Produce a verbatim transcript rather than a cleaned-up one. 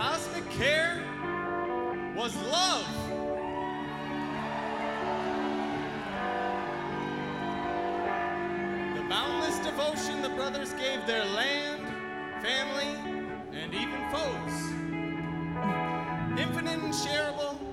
cosmic care was love. The boundless devotion the brothers gave their land, family, and even foes. Infinite and shareable